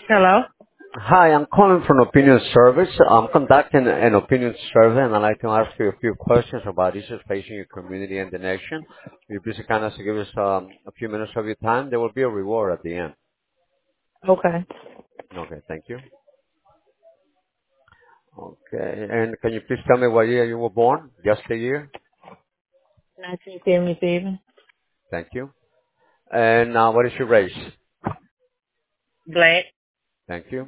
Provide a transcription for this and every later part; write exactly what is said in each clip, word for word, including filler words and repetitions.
Hello? Hi, I'm calling from Opinion Service. I'm conducting an opinion survey, and I'd like to ask you a few questions about issues facing your community and the nation. Will you please kind of give us um, a few minutes of your time? There will be a reward at the end. Okay. Okay, thank you. Okay, and can you please tell me what year you were born? Just the year? nineteen seventy-seven. Thank you. And uh, what is your race? Black. Thank you.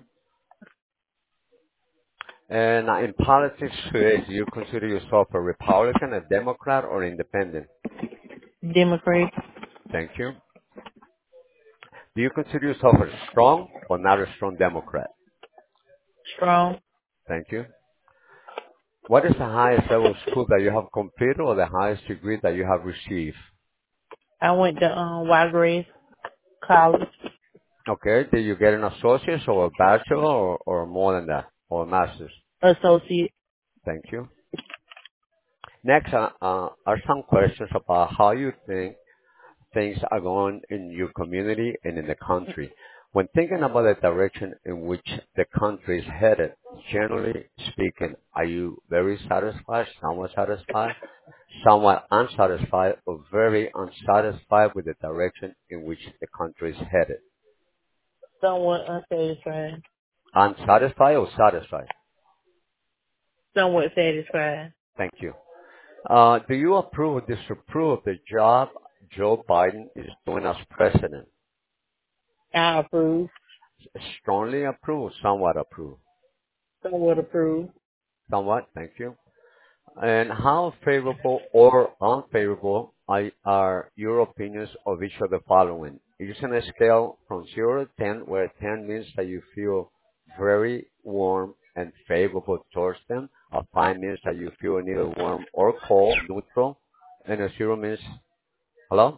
And uh, in politics today, do you consider yourself a Republican, a Democrat, or independent? Democrat. Thank you. Do you consider yourself a strong or not a strong Democrat? Strong. Thank you. What is the highest level of school that you have completed or the highest degree that you have received? I went to um Wiregrass College. Okay. Did you get an associate's or a bachelor or, or more than that? Or a master's? Associate. Thank you. Next uh, uh, are some questions about how you think things are going in your community and in the country. When thinking about the direction in which the country is headed, generally speaking, are you very satisfied, somewhat satisfied, somewhat unsatisfied, or very unsatisfied with the direction in which the country is headed? Somewhat unsatisfied. Unsatisfied or satisfied? Somewhat satisfied. Thank you. Uh, do you approve or disapprove of the job Joe Biden is doing as president? I approve. Strongly approve, somewhat approve. Somewhat approve. Somewhat, thank you. And how favorable or unfavorable are, are your opinions of each of the following? Using a scale from zero to ten, where ten means that you feel very warm and favorable towards them, a five means that you feel neither warm or cold, neutral, and a zero means, hello?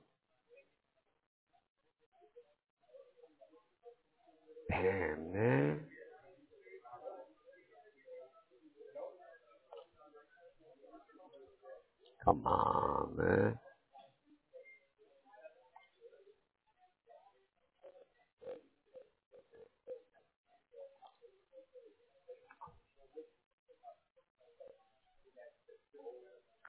Damn, man. Come on, man.